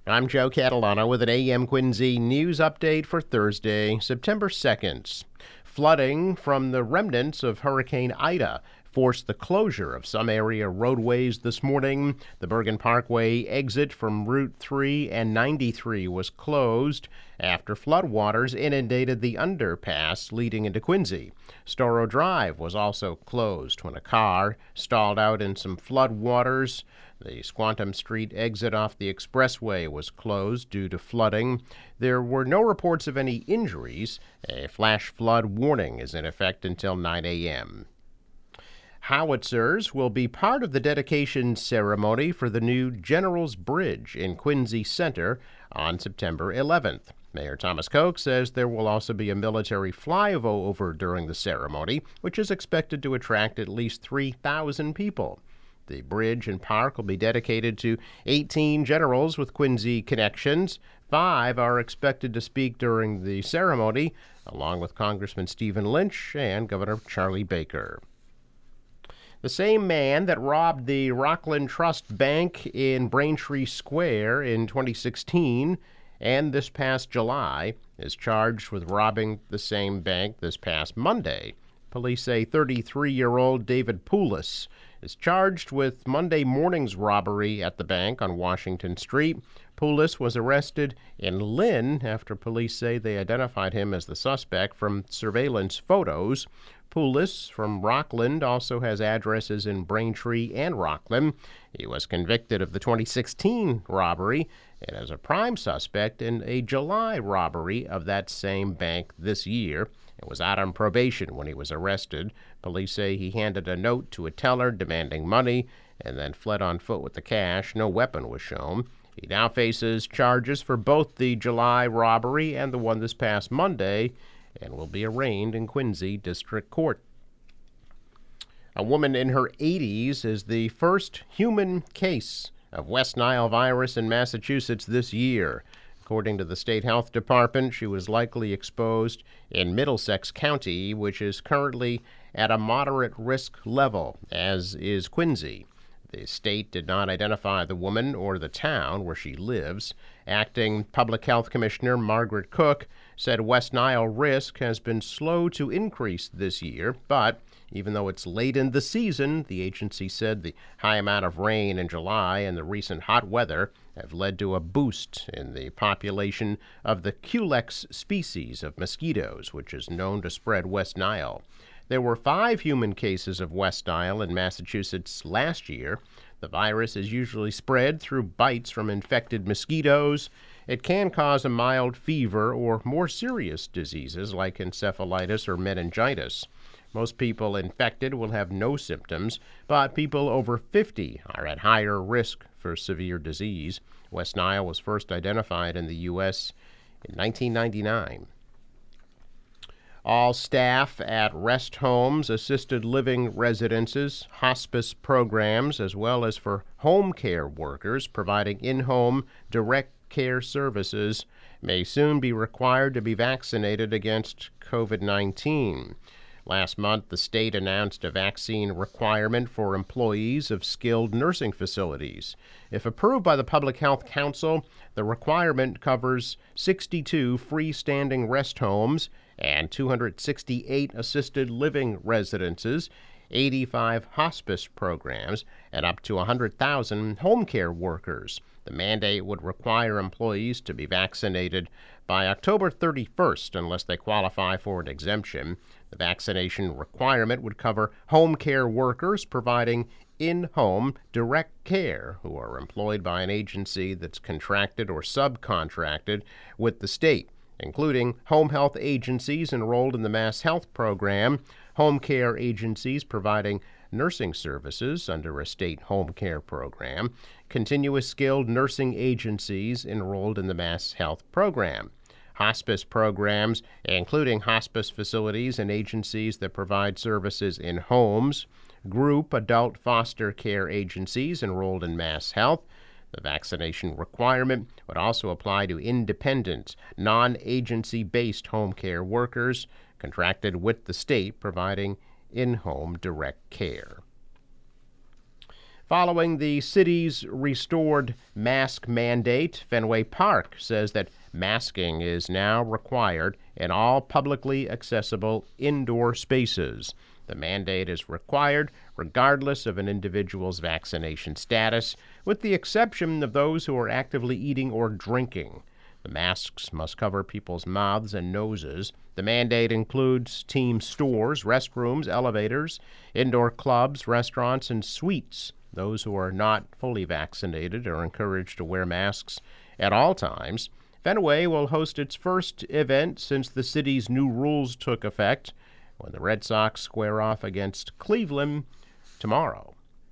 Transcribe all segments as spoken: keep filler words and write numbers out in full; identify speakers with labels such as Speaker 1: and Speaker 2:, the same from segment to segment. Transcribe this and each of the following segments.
Speaker 1: I'm Joe Catalano with an A M Quincy news update for Thursday, September second. Flooding from the remnants of Hurricane Ida forced the closure of some area roadways this morning. The Bergen Parkway exit from Route three and ninety-three was closed after floodwaters inundated the underpass leading into Quincy. Storrow Drive was also closed when a car stalled out in some floodwaters. The Squantum Street exit off the expressway was closed due to flooding. There were no reports of any injuries. A flash flood warning is in effect until nine a.m. Howitzers will be part of the dedication ceremony for the new General's Bridge in Quincy Center on September eleventh. Mayor Thomas Koch says there will also be a military flyover during the ceremony, which is expected to attract at least three thousand people. The bridge and park will be dedicated to eighteen generals with Quincy connections. Five are expected to speak during the ceremony, along with Congressman Stephen Lynch and Governor Charlie Baker. The same man that robbed the Rockland Trust Bank in Braintree Square in twenty sixteen and this past July is charged with robbing the same bank this past Monday. Police say thirty-three-year-old David Poulos is charged with Monday morning's robbery at the bank on Washington Street. Poulos was arrested in Lynn after police say they identified him as the suspect from surveillance photos. Poulos from Rockland also has addresses in Braintree and Rockland. He was convicted of the twenty sixteen robbery and is a prime suspect in a July robbery of that same bank this year. It was out on probation when he was arrested. Police say he handed a note to a teller demanding money and then fled on foot with the cash. No weapon was shown. He now faces charges for both the July robbery and the one this past Monday and will be arraigned in Quincy District Court. A woman in her eighties is the first human case of West Nile virus in Massachusetts this year. According to the state health department, she was likely exposed in Middlesex County, which is currently at a moderate risk level, as is Quincy. The state did not identify the woman or the town where she lives. Acting Public Health Commissioner Margaret Cook said West Nile risk has been slow to increase this year, but even though it's late in the season, the agency said the high amount of rain in July and the recent hot weather have led to a boost in the population of the Culex species of mosquitoes, which is known to spread West Nile. There were five human cases of West Nile in Massachusetts last year. The virus is usually spread through bites from infected mosquitoes. It can cause a mild fever or more serious diseases like encephalitis or meningitis. Most people infected will have no symptoms, but people over fifty are at higher risk for severe disease. West Nile was first identified in the U S in nineteen ninety-nine. All staff at rest homes, assisted living residences, hospice programs, as well as for home care workers providing in-home direct care services may soon be required to be vaccinated against covid nineteen. Last month, the state announced a vaccine requirement for employees of skilled nursing facilities. If approved by the Public Health Council, the requirement covers sixty-two freestanding rest homes and two hundred sixty-eight assisted living residences, eighty-five hospice programs, and up to one hundred thousand home care workers. The mandate would require employees to be vaccinated by October thirty-first unless they qualify for an exemption. The vaccination requirement would cover home care workers providing in-home direct care who are employed by an agency that's contracted or subcontracted with the state, including home health agencies enrolled in the Mass Health Program, home care agencies providing nursing services under a state home care program, continuous skilled nursing agencies enrolled in the Mass Health Program, hospice programs, including hospice facilities and agencies that provide services in homes, group adult foster care agencies enrolled in Mass Health. The vaccination requirement would also apply to independent, non-agency-based home care workers contracted with the state providing in-home direct care. Following the city's restored mask mandate, Fenway Park says that masking is now required in all publicly accessible indoor spaces. The mandate is required regardless of an individual's vaccination status, with the exception of those who are actively eating or drinking. The masks must cover people's mouths and noses. The mandate includes team stores, restrooms, elevators, indoor clubs, restaurants, and suites. Those who are not fully vaccinated are encouraged to wear masks at all times. Fenway will host its first event since the city's new rules took effect when the Red Sox square off against Cleveland tomorrow.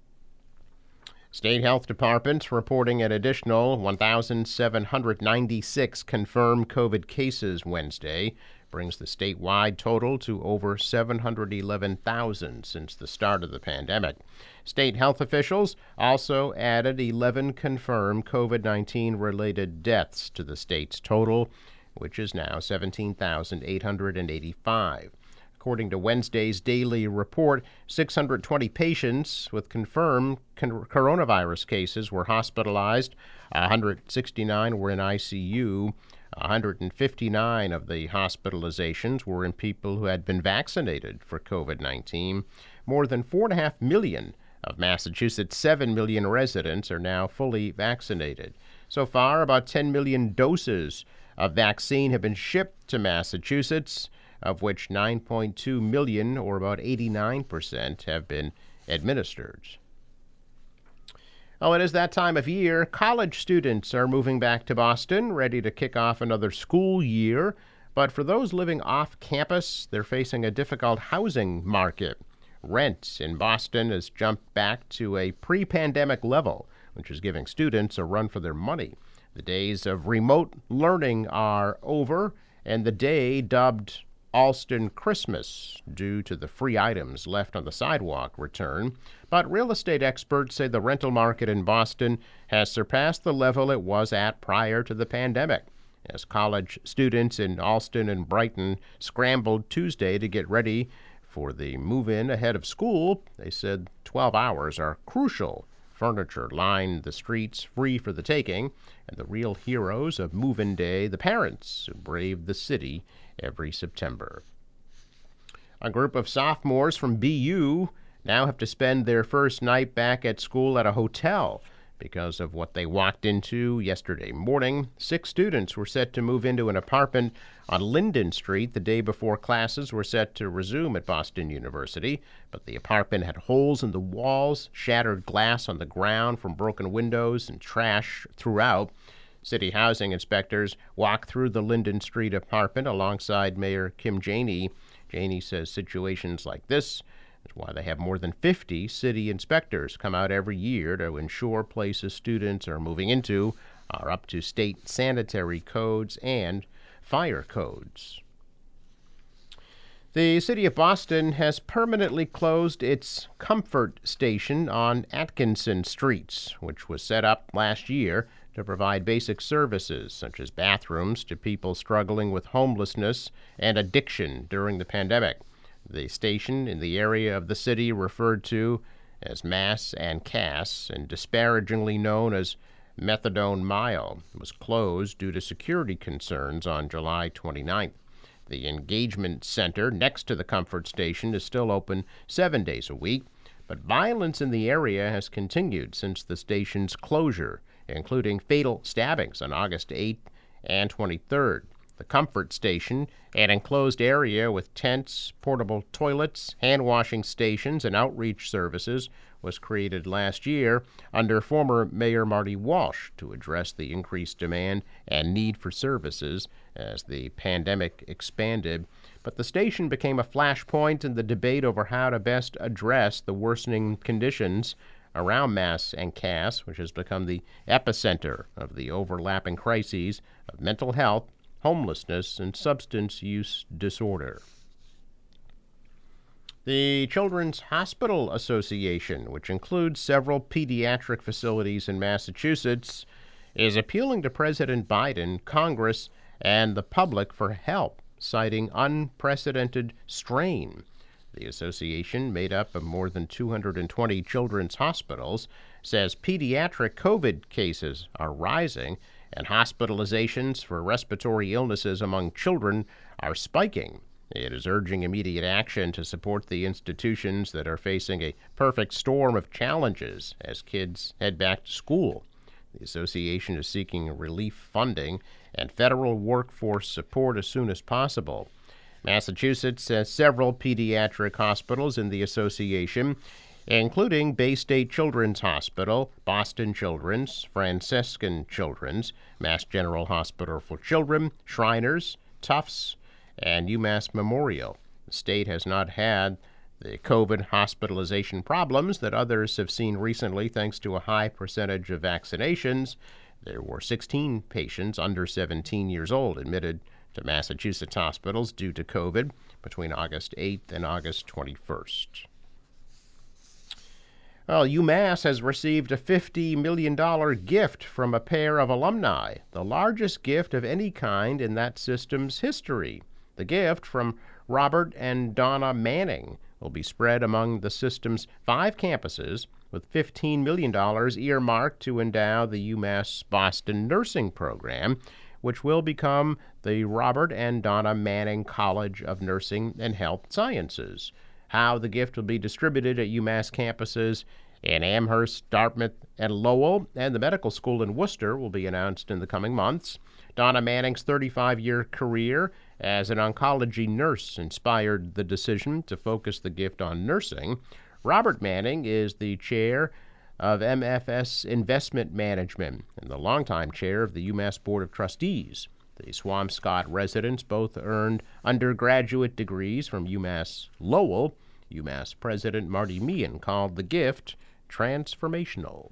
Speaker 1: State Health Department reporting an additional one thousand seven hundred ninety-six confirmed COVID cases Wednesday, brings the statewide total to over seven hundred eleven thousand since the start of the pandemic. State health officials also added eleven confirmed COVID nineteen related deaths to the state's total, which is now seventeen thousand eight hundred eighty-five. According to Wednesday's daily report, six hundred twenty patients with confirmed con- coronavirus cases were hospitalized. one hundred sixty-nine were in I C U. one hundred fifty-nine of the hospitalizations were in people who had been vaccinated for COVID nineteen. More than four point five million of Massachusetts' seven million residents are now fully vaccinated. So far, about ten million doses of vaccine have been shipped to Massachusetts, of which nine point two million, or about eighty-nine percent, have been administered. Oh, it is that time of year. College students are moving back to Boston, ready to kick off another school year. But for those living off campus, they're facing a difficult housing market. Rent in Boston has jumped back to a pre-pandemic level, which is giving students a run for their money. The days of remote learning are over, and the day dubbed Allston Christmas, due to the free items left on the sidewalk, return. But real estate experts say the rental market in Boston has surpassed the level it was at prior to the pandemic. As college students in Allston and Brighton scrambled Tuesday to get ready for the move-in ahead of school, they said twelve hours are crucial. Furniture lined the streets free for the taking, and the real heroes of move-in day, the parents who braved the city every September. A group of sophomores from B U now have to spend their first night back at school at a hotel because of what they walked into yesterday morning. Six students were set to move into an apartment on Linden Street the day before classes were set to resume at Boston University, but the apartment had holes in the walls, shattered glass on the ground from broken windows, and trash throughout. City housing inspectors walked through the Linden Street apartment alongside Mayor Kim Janey. Janey says situations like this is why they have more than fifty city inspectors come out every year to ensure places students are moving into are up to state sanitary codes and fire codes. The city of Boston has permanently closed its Comfort Station on Atkinson Street, which was set up last year to provide basic services such as bathrooms to people struggling with homelessness and addiction during the pandemic. The station in the area of the city referred to as Mass and Cass and disparagingly known as Methadone Mile was closed due to security concerns on July twenty-ninth. The engagement center next to the Comfort Station is still open seven days a week, but violence in the area has continued since the station's closure, including fatal stabbings on August eighth and twenty-third. The Comfort Station, an enclosed area with tents, portable toilets, hand-washing stations, and outreach services, was created last year under former Mayor Marty Walsh to address the increased demand and need for services as the pandemic expanded. But the station became a flashpoint in the debate over how to best address the worsening conditions around Mass and Cass, which has become the epicenter of the overlapping crises of mental health, homelessness, and substance use disorder. The Children's Hospital Association, which includes several pediatric facilities in Massachusetts, is appealing to President Biden, Congress, and the public for help, citing unprecedented strain. The association, made up of more than two hundred twenty children's hospitals, says pediatric COVID cases are rising and hospitalizations for respiratory illnesses among children are spiking. It is urging immediate action to support the institutions that are facing a perfect storm of challenges as kids head back to school. The association is seeking relief funding and federal workforce support as soon as possible. Massachusetts has several pediatric hospitals in the association, including Bay State Children's Hospital, Boston Children's, Franciscan Children's, Mass General Hospital for Children, Shriners, Tufts, and UMass Memorial. The state has not had the COVID hospitalization problems that others have seen recently thanks to a high percentage of vaccinations. There were sixteen patients under seventeen years old admitted to Massachusetts hospitals due to COVID between August eighth and August twenty-first. Well, UMass has received a fifty million dollars gift from a pair of alumni, the largest gift of any kind in that system's history. The gift from Robert and Donna Manning will be spread among the system's five campuses, with fifteen million dollars earmarked to endow the UMass Boston nursing program, which will become the Robert and Donna Manning College of Nursing and Health Sciences. How the gift will be distributed at UMass campuses in Amherst, Dartmouth, and Lowell, and the medical school in Worcester will be announced in the coming months. Donna Manning's thirty-five-year career as an oncology nurse inspired the decision to focus the gift on nursing. Robert Manning is the chair of M F S Investment Management and the longtime chair of the UMass Board of Trustees. The Swampscott residents both earned undergraduate degrees from UMass Lowell. UMass President Marty Meehan called the gift transformational.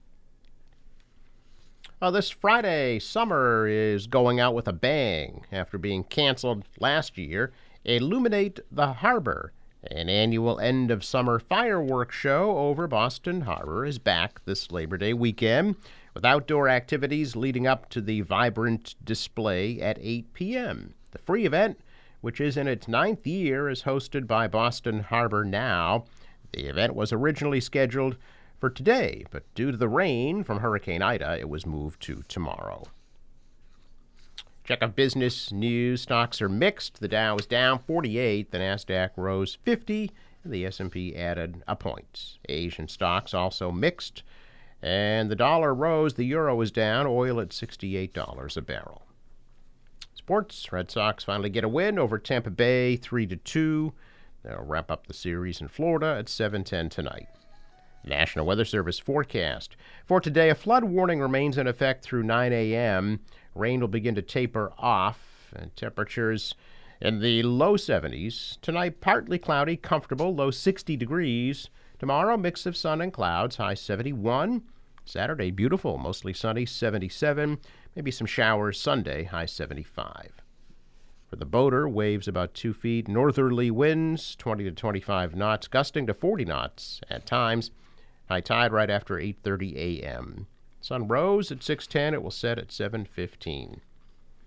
Speaker 1: Well, this Friday, summer is going out with a bang after being canceled last year. Illuminate the Harbor, an annual end-of-summer fireworks show over Boston Harbor, is back this Labor Day weekend with outdoor activities leading up to the vibrant display at eight p.m. The free event, which is in its ninth year, is hosted by Boston Harbor Now. The event was originally scheduled for today, but due to the rain from Hurricane Ida, it was moved to tomorrow. Check of business news. Stocks are mixed. The Dow is down forty-eight. The Nasdaq rose fifty. And the S and P added a point. Asian stocks also mixed. And the dollar rose. The euro is down. Oil at sixty-eight dollars a barrel. Sports. Red Sox finally get a win over Tampa Bay, three to two. They'll wrap up the series in Florida at seven ten tonight. National Weather Service forecast. For today, a flood warning remains in effect through nine a.m. Rain will begin to taper off, and temperatures in the low seventies. Tonight, partly cloudy, comfortable, low sixty degrees. Tomorrow, mix of sun and clouds, high seventy-one. Saturday, beautiful, mostly sunny, seventy-seven. Maybe some showers Sunday, high seventy-five. For the boater, waves about two feet. Northerly winds, twenty to twenty-five knots, gusting to forty knots at times. High tide right after eight thirty a.m. Sun rose at six ten. It will set at seven fifteen.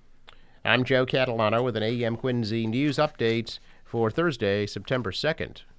Speaker 1: I'm Joe Catalano with an A M Quincy News Update for Thursday, September second.